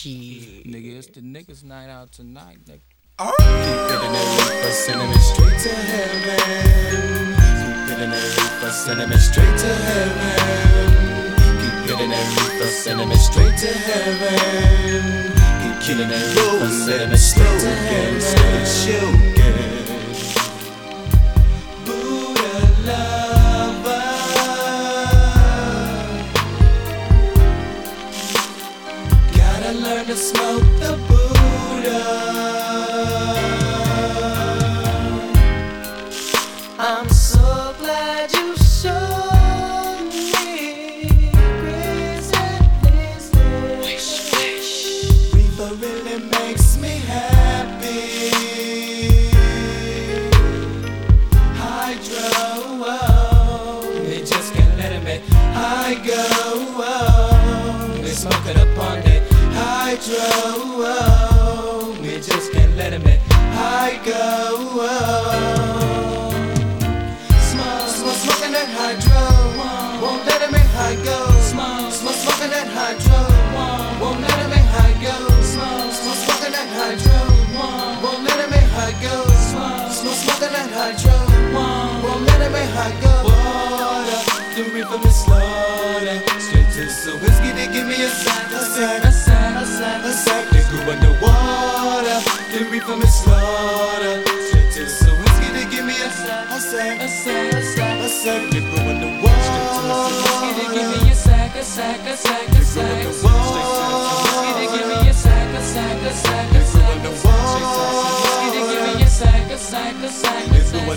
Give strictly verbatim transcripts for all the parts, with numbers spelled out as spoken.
Shit. Nigga, it's the niggas night out tonight, nigga. Oh. Keep hitting that reefer, sending me straight to heaven. Keep hitting that reefer, sending me straight to heaven. Keep hitting that reefer, sending me straight to heaven. Keep killing that reefer, sending me straight to heaven. Stay choking. Buddha lover, gotta learn to smoke the Buddha. I'm so glad you showed me grace and wish, wish. Reefer really makes me happy. Hydro, oh, they just can't let it be. I go, oh, they smoking upon it. Hydro, oh, we just can't let it be. I go, oh. Smoking that hydro, won't let him in high go. Smoke, smoking that hydro, won't let him in high go. Smoke, smoking that hydro, won't let him in high go. Smoke, smoking that hydro, won't let him in high go. Water, the reefer me slaughter. Straight to some whiskey, they give me a sack, a sack, a sack, a sack, a sack. They grew underwater, the reefer me slaughter. Straight to some whiskey, they give me a sack, a sack, a sack, a sack. A sack, they grew in the water. They give me a sack, a sack, a sack, a sack. They give me a sack, a sack, a sack, a sack. They give me a sack, a sack, a sack, a sack.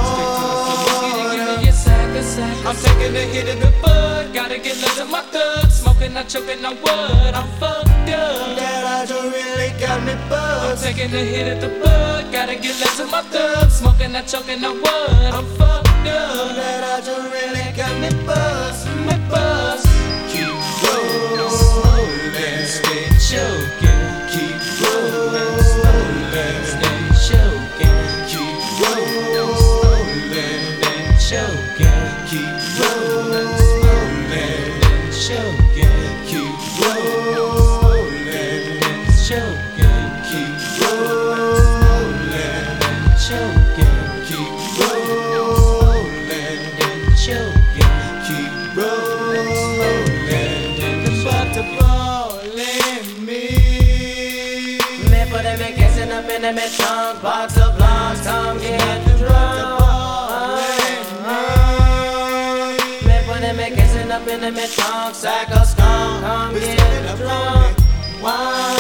I'm taking a hit of the bud, gotta get love in my thug. Smoking, not choking on wood, I'm fucked up. That hydro really got me buzzed. I'm taking a hit of the bud, gotta get love in my thug. Smoking, not choking on wood, I'm fucked up. That hydro really got me buzzed. My buzz, Keep rolling, stay choking. keep rolling, Stay choking, keep rolling, stay choking, keep rolling, choking, keep rolling, choking, keep rolling, choking, keep rolling, choking. keep rolling. About to ball in me. Me put them in casing up in them trunk, box of blocks, come get the drum. Me put them in casing up in them trunk, sack of skunk, come We get spin the up drum. Why?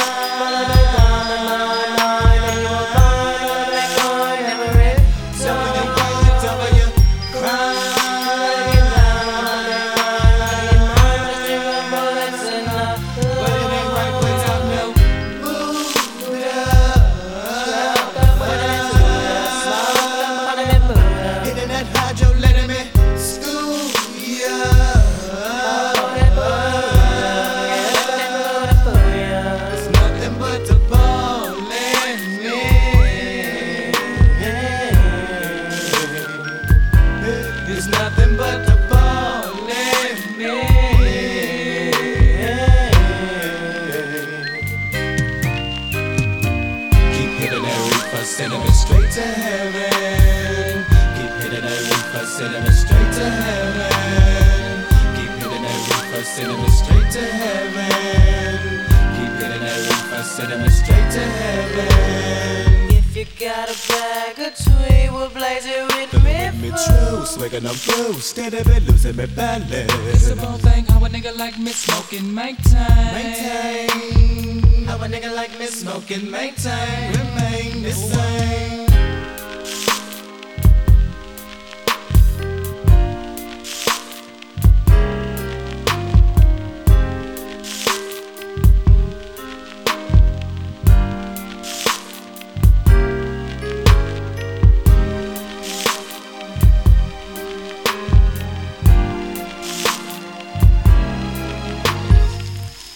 There's nothing but the ball in me. Keep hitting that reefer, sending me straight to heaven. Keep hitting that reefer, sending me straight to heaven. Keep hitting that reefer, sending me straight to heaven. Keep hitting that reefer, sending me straight to heaven. If you got a bag of tweed, we'll blaze it with me. Me true, swigging on blue, steady been losing me balance. It's a whole thing how a nigga like me smoking make time. Maintain, how a nigga like me smoking, maintain, remain the same.